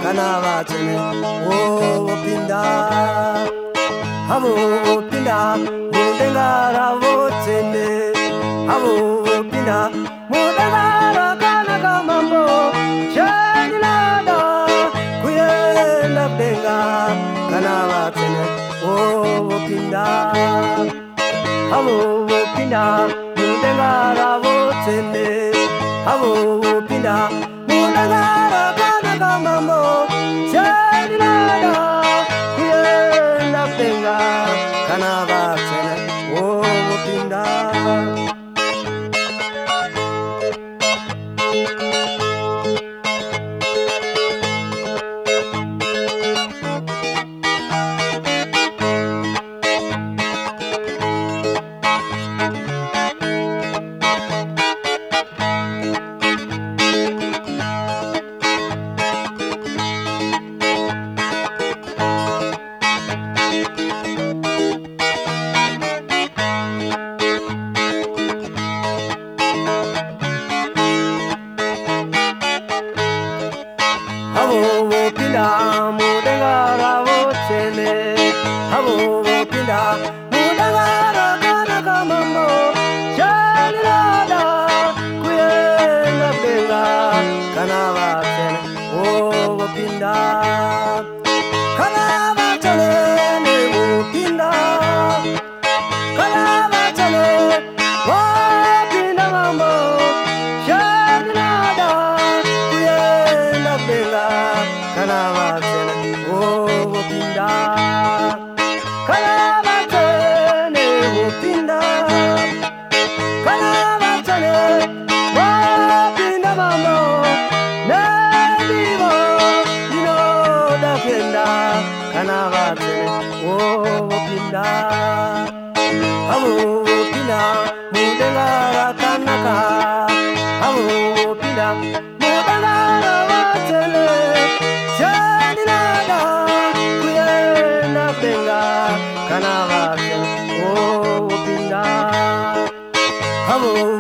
kana batene o pinda abo pinda mudengara botene abo pinda mudengara kana kamambo shenilada kuyela benga kana batene o pinda abo pinda mudengara botene abo pinda mudengara kana kamambo shenilada kuyela benga kana batene o pinda abo pinda mudengara botene abo pinda mudengara kana kamambo shenilada kuyela benga kana batene o pinda kana batene ne pinda kana batene o pinda mambo shenilada kuyela benga kana batene o pinda kana batene o pinda kana batene o pinda mambo ne vivo dino da kenda kana batene o pinda abo pinda mudengara kanaka abo pinda mudengara batene shenilada kuyela benga kana batene o pinda abo